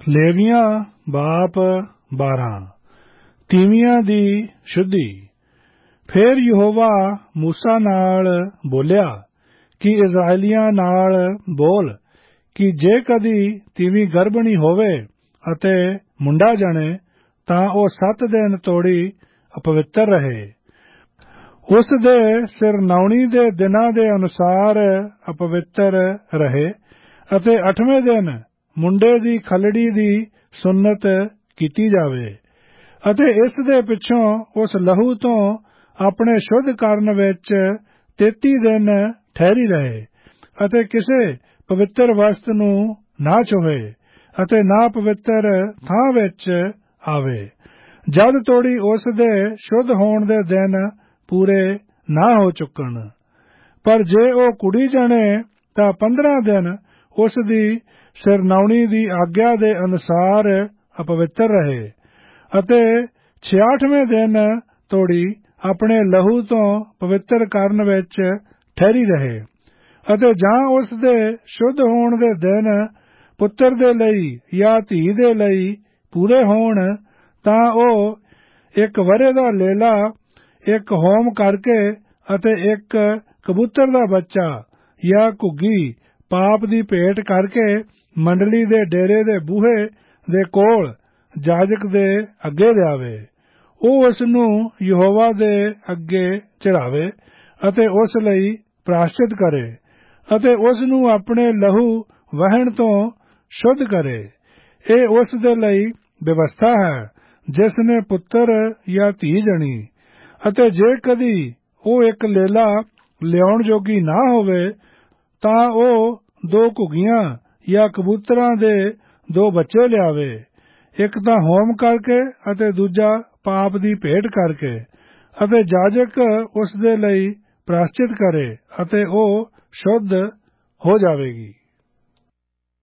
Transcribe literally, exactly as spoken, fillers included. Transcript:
ਲੇਵੀਆਂ ਬਾਪ ਬਾਰਾਂ। ਤੀਵੀਆਂ ਦੀ ਸ਼ੁੱਧੀ। ਫਿਰ ਯਹੋਵਾ ਮੂਸਾ ਨਾਲ ਬੋਲਿਆ ਕਿ ਇਸਰਾਏਲੀਆਂ ਨਾਲ ਬੋਲ ਕਿ ਜੇ ਕਦੀ ਤੀਵੀਂ ਗਰਭਣੀ ਹੋਵੇ ਅਤੇ ਮੁੰਡਾ ਜਣੇ ਤਾਂ ਉਹ ਸੱਤ ਦਿਨ ਤੋੜੀ ਅਪਵਿੱਤਰ ਰਹੇ। ਉਸ ਦੇ ਸਿਰਨਾਉਣੀ ਦੇ ਦਿਨਾਂ ਦੇ ਅਨੁਸਾਰ ਅਪਵਿੱਤਰ ਰਹੇ ਅਤੇ ਅੱਠਵੇਂ ਦਿਨ ਮੁੰਡੇ ਦੀ ਖਲੜੀ ਦੀ ਸੁੰਨਤ ਕੀਤੀ ਜਾਵੇ ਅਤੇ ਇਸ ਦੇ ਪਿੱਛੋਂ ਉਸ ਲਹੂ ਤੋਂ ਆਪਣੇ ਸ਼ੁੱਧ ਕਰਨ ਵਿੱਚ ਤੇਤੀ ਦਿਨ ਠਹਿਰੀ ਰਹੇ ਅਤੇ ਕਿਸੇ ਪਵਿੱਤਰ ਵਸਤ ਨੂੰ ਨਾ ਛੂਹੇ ਅਤੇ ਨਾ ਪਵਿੱਤਰ ਥਾਂ ਵਿੱਚ ਆਵੇ ਜਦ ਤੋੜੀ ਉਸ ਦੇ ਸ਼ੁੱਧ ਹੋਣ ਦੇ ਦਿਨ ਪੂਰੇ ਨਾ ਹੋ ਚੁੱਕਣ। ਪਰ ਜੇ ਉਹ ਕੁੜੀ ਜਣੇ ਤਾਂ ਪੰਦਰਾਂ ਦਿਨ ਉਸ ਦੀ ਸਿਰਨਾਉਣੀ ਦੀ ਆਗਿਆ ਦੇ ਅਨੁਸਾਰ ਅਪਵਿੱਤਰ ਰਹੇ ਅਤੇ ਛਿਆਹਠਵੇਂ ਦਿਨ ਤੋੜੀ ਆਪਣੇ ਲਹੂ ਤੋਂ ਪਵਿੱਤਰ ਕਰਨ ਵਿੱਚ ਠਹਿਰੀ ਰਹੇ ਅਤੇ ਜਾਂ ਉਸ ਦੇ ਸ਼ੁੱਧ ਹੋਣ ਦੇ ਦਿਨ ਪੁੱਤਰ ਦੇ ਲਈ ਜਾਂ ਧੀ ਦੇ ਲਈ ਪੂਰੇ ਹੋਣ ਤਾਂ ਉਹ ਇੱਕ ਵਰ੍ਹੇ ਦਾ ਲੇਲਾ ਇੱਕ ਹੋਮ ਕਰਕੇ ਅਤੇ ਇੱਕ ਕਬੂਤਰ ਦਾ ਬੱਚਾ ਜਾਂ ਘੁੱਗੀ ਪਾਪ ਦੀ ਭੇਟ ਕਰਕੇ ਮੰਡਲੀ ਦੇ ਡੇਰੇ ਦੇ ਬੂਹੇ ਦੇ ਕੋਲ ਜਾਜਕ ਦੇ ਅੱਗੇ ਲਿਆਵੇ। ਉਹ ਉਸ ਨੂੰ ਯਹੋਵਾ ਦੇ ਅੱਗੇ ਚੜ੍ਹਾਵੇ ਅਤੇ ਉਸ ਲਈ ਪ੍ਰਾਸ਼ਚਿਤ ਕਰੇ ਅਤੇ ਉਸ ਨੂੰ ਆਪਣੇ ਲਹੂ ਵਹਿਣ ਤੋਂ ਸ਼ੁੱਧ ਕਰੇ। ਇਹ ਉਸ ਦੇ ਲਈ ਵਿਵਸਥਾ ਹੈ ਜਿਸ ਨੇ ਪੁੱਤਰ ਜਾਂ ਧੀ ਜਣੀ। ਅਤੇ ਜੇ ਕਦੀ ਉਹ ਇੱਕ ਲੇਲਾ ਲਿਆਉਣ ਜੋਗੀ ਨਾ ਹੋਵੇ ਤਾਂ ਉਹ ਦੋ ਘੁੱਗੀਆਂ ਜਾਂ ਕਬੂਤਰਾਂ ਦੇ ਦੋ ਬੱਚੇ ਲਿਆਵੇ, ਇੱਕ ਤਾਂ ਹੋਮ ਕਰਕੇ ਅਤੇ ਦੂਜਾ ਪਾਪ ਦੀ ਭੇਟ ਕਰਕੇ ਅਤੇ ਜਾਜਕ ਉਸ ਦੇ ਲਈ ਪ੍ਰਾਸ਼ਚਿਤ ਕਰੇ ਅਤੇ ਉਹ ਸ਼ੁੱਧ ਹੋ ਜਾਵੇਗੀ।